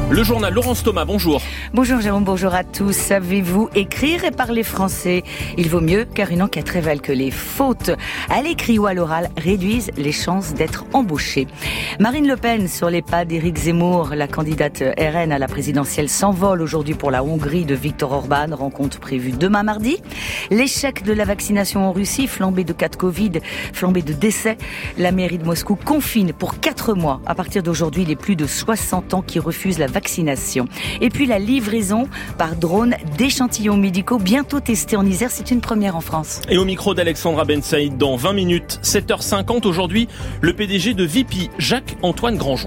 Le journal Laurence Thomas, bonjour. Bonjour Jérôme, bonjour à tous. Savez-vous écrire et parler français ? Il vaut mieux car une enquête révèle que les fautes à l'écrit ou à l'oral réduisent les chances d'être embauchées. Marine Le Pen sur les pas d'Éric Zemmour, la candidate RN à la présidentielle s'envole aujourd'hui pour la Hongrie de Viktor Orban, rencontre prévue demain mardi. L'échec de la vaccination en Russie, flambée de cas de Covid, flambée de décès. La mairie de Moscou confine pour 4 mois à partir d'aujourd'hui les plus de 60 ans qui refusent la vaccination. Et puis la livraison par drone d'échantillons médicaux bientôt testés en Isère, c'est une première en France. Et au micro d'Alexandra Ben Saïd dans 20 minutes, 7h50 aujourd'hui, le PDG de Vipi, Jacques-Antoine Granjon.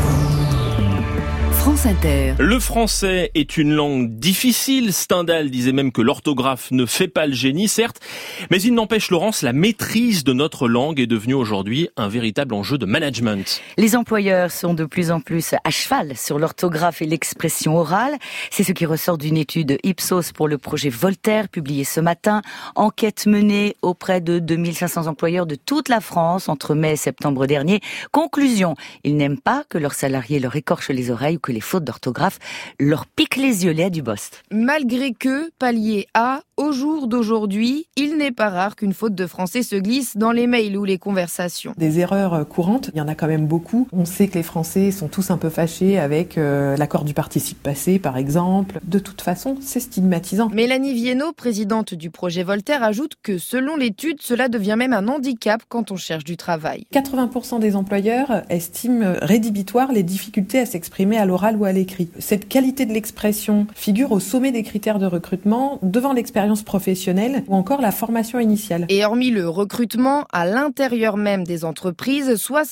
France Inter. Le français est une langue difficile. Stendhal disait même que l'orthographe ne fait pas le génie, certes. Mais il n'empêche, Laurence, la maîtrise de notre langue est devenue aujourd'hui un véritable enjeu de management. Les employeurs sont de plus en plus à cheval sur l'orthographe et l'expression orale. C'est ce qui ressort d'une étude Ipsos pour le projet Voltaire, publiée ce matin. Enquête menée auprès de 2500 employeurs de toute la France entre mai et septembre dernier. Conclusion, ils n'aiment pas que leurs salariés leur écorchent les oreilles ou que les fautes d'orthographe leur piquent les yeux. Léa Dubost. Malgré que, pallier à, au jour d'aujourd'hui, il n'est pas rare qu'une faute de français se glisse dans les mails ou les conversations. Des erreurs courantes, il y en a quand même beaucoup. On sait que les Français sont tous un peu fâchés avec l'accord du participe passé, par exemple. De toute façon, c'est stigmatisant. Mélanie Viennot, présidente du projet Voltaire, ajoute que selon l'étude, cela devient même un handicap quand on cherche du travail. 80% des employeurs estiment rédhibitoires les difficultés à s'exprimer à l'oral ou à l'écrit. Cette qualité de l'expression figure au sommet des critères de recrutement, devant l'expérience professionnelle ou encore la formation initiale. Et hormis le recrutement, à l'intérieur même des entreprises,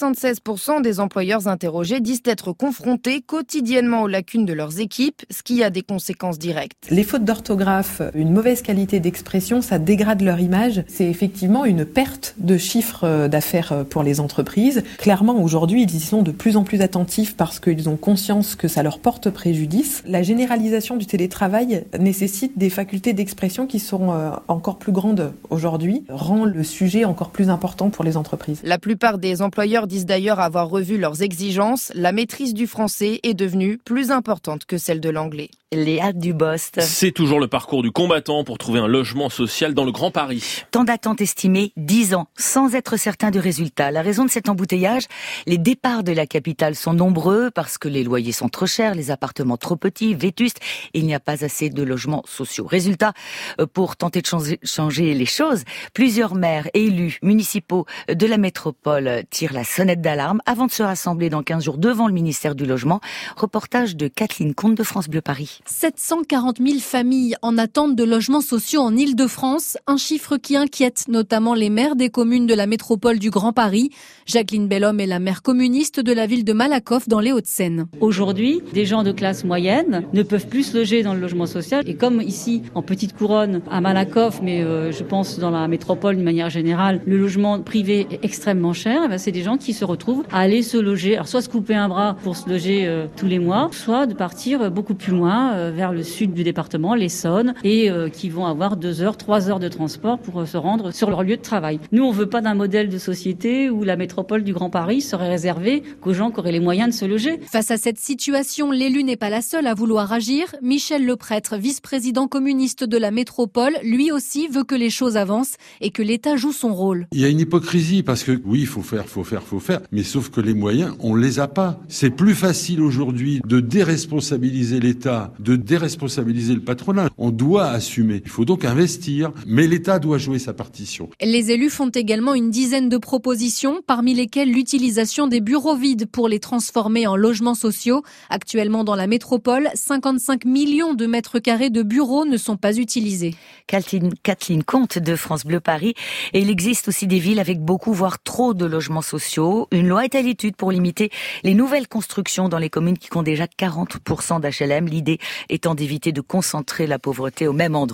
76% des employeurs interrogés disent être confrontés quotidiennement aux lacunes de leurs équipes, ce qui a des conséquences directes. Les fautes d'orthographe, une mauvaise qualité d'expression, ça dégrade leur image. C'est effectivement une perte de chiffre d'affaires pour les entreprises. Clairement, aujourd'hui, ils y sont de plus en plus attentifs parce qu'ils ont conscience que ça leur porte préjudice. La généralisation du télétravail nécessite des facultés d'expression qui sont encore plus grandes aujourd'hui, rend le sujet encore plus important pour les entreprises. La plupart des employeurs disent d'ailleurs avoir revu leurs exigences. La maîtrise du français est devenue plus importante que celle de l'anglais. Léa Dubost. C'est toujours le parcours du combattant pour trouver un logement social dans le Grand Paris. Temps d'attente estimé 10 ans, sans être certain du résultat. La raison de cet embouteillage, les départs de la capitale sont nombreux parce que les loyers sont trop chers, les appartements trop petits, vétustes, et il n'y a pas assez de logements sociaux. Résultat, pour tenter de changer les choses, plusieurs maires et élus municipaux de la métropole tirent la sonnette d'alarme avant de se rassembler dans 15 jours devant le ministère du Logement. Reportage de Kathleen Comte de France Bleu Paris. 740 000 familles en attente de logements sociaux en Île-de-France, un chiffre qui inquiète notamment les maires des communes de la métropole du Grand Paris. Jacqueline Bellhomme est la maire communiste de la ville de Malakoff dans les Hauts-de-Seine. Aujourd'hui, des gens de classe moyenne ne peuvent plus se loger dans le logement social. Et comme ici, en Petite Couronne, à Malakoff, mais je pense dans la métropole d'une manière générale, le logement privé est extrêmement cher, c'est des gens qui se retrouvent à aller se loger, alors soit se couper un bras pour se loger tous les mois, soit de partir beaucoup plus loin, vers le sud du département, l'Essonne, et qui vont avoir 2 heures, 3 heures de transport pour se rendre sur leur lieu de travail. Nous, on veut pas d'un modèle de société où la métropole du Grand Paris serait réservée qu'aux gens qui auraient les moyens de se loger. Face à cette situation, l'élu n'est pas la seule à vouloir agir. Michel Leprêtre, vice-président communiste de la métropole, lui aussi veut que les choses avancent et que l'État joue son rôle. Il y a une hypocrisie parce que oui, il faut faire, mais sauf que les moyens, on les a pas. C'est plus facile aujourd'hui de déresponsabiliser l'État, de déresponsabiliser le patronat. On doit assumer. Il faut donc investir, mais l'État doit jouer sa partition. Les élus font également une dizaine de propositions, parmi lesquelles l'utilisation des bureaux vides pour les transformer en logements sociaux. Actuellement dans la métropole, 55 millions de mètres carrés de bureaux ne sont pas utilisés. Kathleen Comte de France Bleu Paris. Et il existe aussi des villes avec beaucoup, voire trop de logements sociaux. Une loi est à l'étude pour limiter les nouvelles constructions dans les communes qui comptent déjà 40% d'HLM. L'idée étant d'éviter de concentrer la pauvreté au même endroit.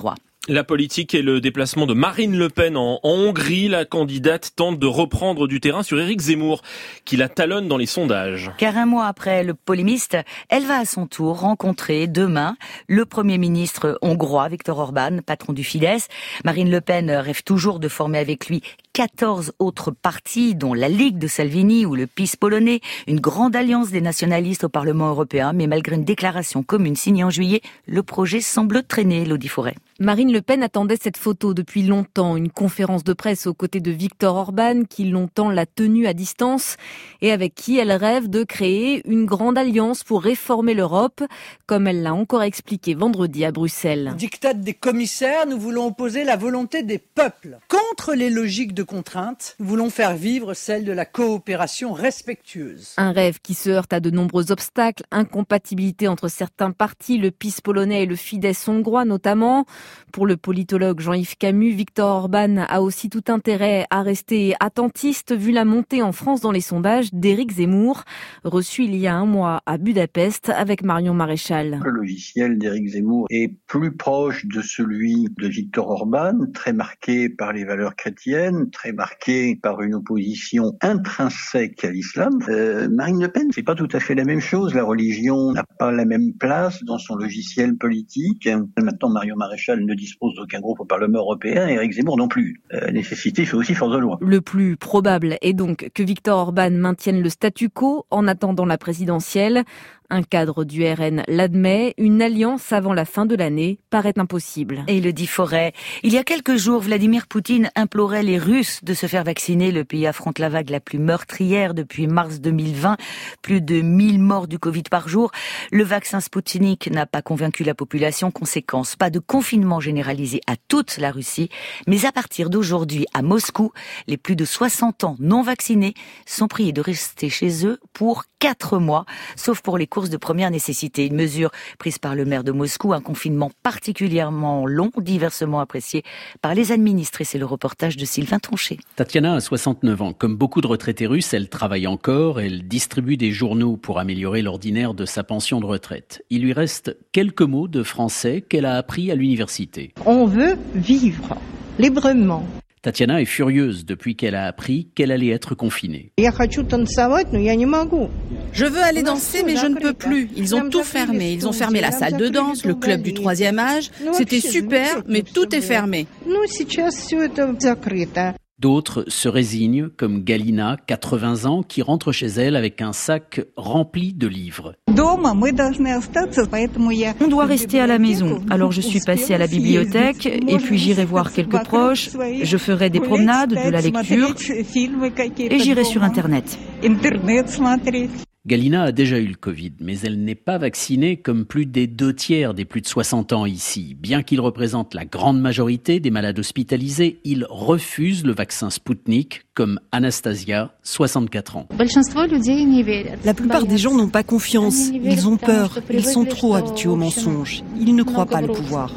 La politique et le déplacement de Marine Le Pen en Hongrie. La candidate tente de reprendre du terrain sur Éric Zemmour, qui la talonne dans les sondages. Car un mois après le polémiste, elle va à son tour rencontrer demain le Premier ministre hongrois, Viktor Orban, patron du Fidesz. Marine Le Pen rêve toujours de former avec lui 14 autres partis, dont la Ligue de Salvini ou le PiS polonais, une grande alliance des nationalistes au Parlement européen. Mais malgré une déclaration commune signée en juillet, le projet semble traîner, Elodie Forêt. Marine Le Pen attendait cette photo depuis longtemps, une conférence de presse aux côtés de Viktor Orban qui longtemps l'a tenue à distance et avec qui elle rêve de créer une grande alliance pour réformer l'Europe, comme elle l'a encore expliqué vendredi à Bruxelles. Diktat des commissaires, nous voulons opposer la volonté des peuples contre les logiques de contrainte. Nous voulons faire vivre celle de la coopération respectueuse. Un rêve qui se heurte à de nombreux obstacles, incompatibilité entre certains partis, le PiS polonais et le Fidesz hongrois notamment. Pour le politologue Jean-Yves Camus, Viktor Orban a aussi tout intérêt à rester attentiste vu la montée en France dans les sondages d'Éric Zemmour, reçu il y a un mois à Budapest avec Marion Maréchal. Le logiciel d'Éric Zemmour est plus proche de celui de Viktor Orban, très marqué par les valeurs chrétiennes, très marqué par une opposition intrinsèque à l'islam. Marine Le Pen, c'est pas tout à fait la même chose. La religion n'a pas la même place dans son logiciel politique. Maintenant, Marion Maréchal ne dispose d'aucun groupe au Parlement européen et Éric Zemmour non plus. Nécessité fait aussi force de loi. Le plus probable est donc que Viktor Orban maintienne le statu quo en attendant la présidentielle. Un cadre du RN l'admet, une alliance avant la fin de l'année paraît impossible. Et Elodie Forêt, il y a quelques jours, Vladimir Poutine implorait les Russes de se faire vacciner. Le pays affronte la vague la plus meurtrière depuis mars 2020. Plus de 1000 morts du Covid par jour. Le vaccin Sputnik n'a pas convaincu la population. Conséquence, pas de confinement généralisé à toute la Russie. Mais à partir d'aujourd'hui, à Moscou, les plus de 60 ans non vaccinés sont priés de rester chez eux pour 4 mois, sauf pour les courses de première nécessité. Une mesure prise par le maire de Moscou, un confinement particulièrement long, diversement apprécié par les administrés. C'est le reportage de Sylvain Tronchet. Tatiana a 69 ans. Comme beaucoup de retraités russes, elle travaille encore. Elle distribue des journaux pour améliorer l'ordinaire de sa pension de retraite. Il lui reste quelques mots de français qu'elle a appris à l'université. On veut vivre librement. Tatiana est furieuse depuis qu'elle a appris qu'elle allait être confinée. Je veux aller danser, mais je ne peux plus. Ils ont tout fermé. Ils ont fermé la salle de danse, le club du 3e âge. C'était super, mais tout est fermé. D'autres se résignent, comme Galina, 80 ans, qui rentre chez elle avec un sac rempli de livres. On doit rester à la maison, alors je suis passée à la bibliothèque et puis j'irai voir quelques proches, je ferai des promenades, de la lecture et j'irai sur Internet. Galina a déjà eu le Covid, mais elle n'est pas vaccinée comme plus des 2/3 des plus de 60 ans ici. Bien qu'il représente la grande majorité des malades hospitalisés, il refuse le vaccin Sputnik, comme Anastasia, 64 ans. La plupart des gens n'ont pas confiance, ils ont peur, ils sont trop habitués aux mensonges, ils ne croient pas le pouvoir.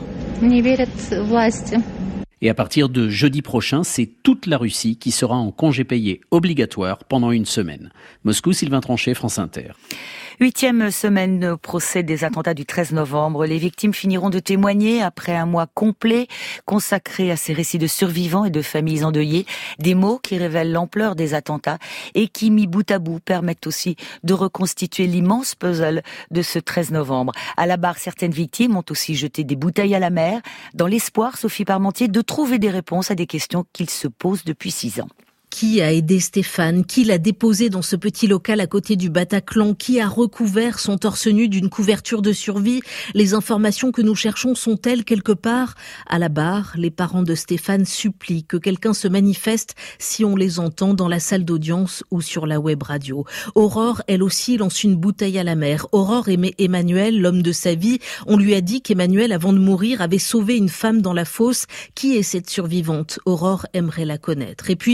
Et à partir de jeudi prochain, c'est toute la Russie qui sera en congé payé obligatoire pendant une semaine. Moscou, Sylvain Tronchet, France Inter. 8e semaine au procès des attentats du 13 novembre. Les victimes finiront de témoigner après un mois complet consacré à ces récits de survivants et de familles endeuillées. Des mots qui révèlent l'ampleur des attentats et qui, mis bout à bout, permettent aussi de reconstituer l'immense puzzle de ce 13 novembre. À la barre, certaines victimes ont aussi jeté des bouteilles à la mer dans l'espoir, Sophie Parmentier, de trouver des réponses à des questions qu'ils se posent depuis 6 ans. Qui a aidé Stéphane? Qui l'a déposé dans ce petit local à côté du Bataclan? Qui a recouvert son torse nu d'une couverture de survie? Les informations que nous cherchons sont-elles quelque part? À la barre, les parents de Stéphane supplient que quelqu'un se manifeste si on les entend dans la salle d'audience ou sur la web radio. Aurore, elle aussi, lance une bouteille à la mer. Aurore aimait Emmanuel, l'homme de sa vie. On lui a dit qu'Emmanuel, avant de mourir, avait sauvé une femme dans la fosse. Qui est cette survivante? Aurore aimerait la connaître. Et puis,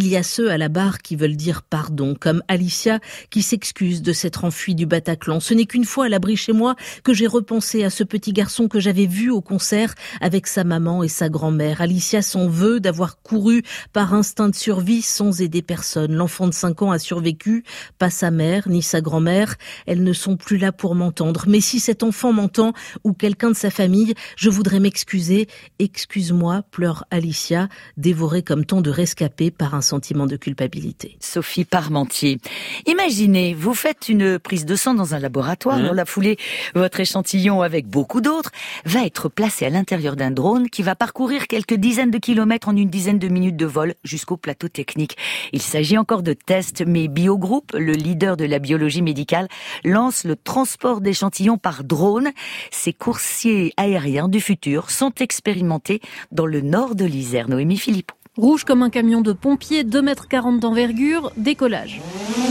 Il y a ceux à la barre qui veulent dire pardon, comme Alicia qui s'excuse de s'être enfuie du Bataclan. Ce n'est qu'une fois à l'abri chez moi que j'ai repensé à ce petit garçon que j'avais vu au concert avec sa maman et sa grand-mère. Alicia s'en veut d'avoir couru par instinct de survie sans aider personne. L'enfant de 5 ans a survécu, pas sa mère ni sa grand-mère. Elles ne sont plus là pour m'entendre. Mais si cet enfant m'entend ou quelqu'un de sa famille, je voudrais m'excuser. Excuse-moi, pleure Alicia, dévorée comme tant de rescapés par un sentiment de culpabilité. Sophie Parmentier. Imaginez, vous faites une prise de sang dans un laboratoire. Dans la foulée, votre échantillon, avec beaucoup d'autres, va être placé à l'intérieur d'un drone qui va parcourir quelques dizaines de kilomètres en une dizaine de minutes de vol jusqu'au plateau technique. Il s'agit encore de tests, mais Biogroup, le leader de la biologie médicale, lance le transport d'échantillons par drone. Ces coursiers aériens du futur sont expérimentés dans le nord de l'Isère. Noémie Philippot. Rouge comme un camion de pompiers, 2,40 m d'envergure, décollage.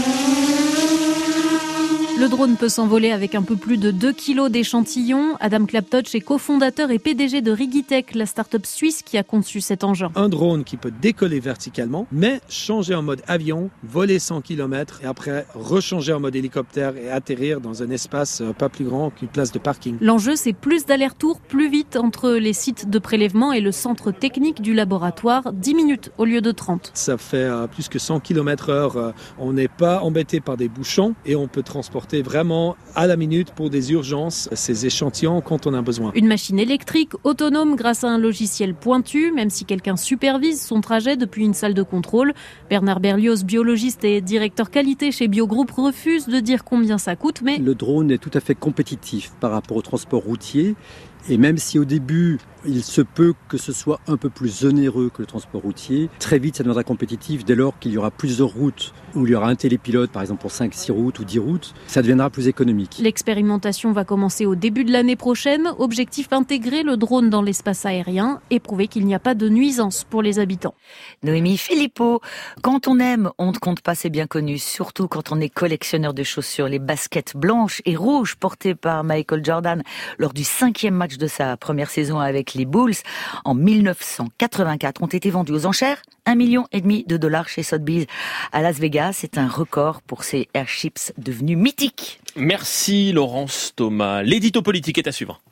Le drone peut s'envoler avec un peu plus de 2 kg d'échantillons. Adam Klaptotch est cofondateur et PDG de Rigitech, la start-up suisse qui a conçu cet engin. Un drone qui peut décoller verticalement, mais changer en mode avion, voler 100 km et après rechanger en mode hélicoptère et atterrir dans un espace pas plus grand qu'une place de parking. L'enjeu, c'est plus d'allers-retours, plus vite entre les sites de prélèvement et le centre technique du laboratoire, 10 minutes au lieu de 30. Ça fait plus que 100 km/h. On n'est pas embêté par des bouchons et on peut transporter vraiment à la minute pour des urgences ces échantillons quand on a besoin. Une machine électrique autonome grâce à un logiciel pointu, même si quelqu'un supervise son trajet depuis une salle de contrôle. Bernard Berlioz, biologiste et directeur qualité chez Biogroup, refuse de dire combien ça coûte, mais... Le drone est tout à fait compétitif par rapport au transport routier. Et même si au début, il se peut que ce soit un peu plus onéreux que le transport routier, très vite ça deviendra compétitif dès lors qu'il y aura plusieurs routes où il y aura un télépilote, par exemple pour 5-6 routes ou 10 routes, ça deviendra plus économique. L'expérimentation va commencer au début de l'année prochaine. Objectif, intégrer le drone dans l'espace aérien et prouver qu'il n'y a pas de nuisance pour les habitants. Noémie Philippot, quand on aime, on ne compte pas, c'est bien connu, surtout quand on est collectionneur de chaussures. Les baskets blanches et rouges portées par Michael Jordan lors du 5e match de sa première saison avec les Bulls en 1984 ont été vendus aux enchères 1,5 million $, chez Sotheby's à Las Vegas. C'est un record pour ces airships devenus mythiques. Merci Laurence Thomas. L'édito politique est à suivre.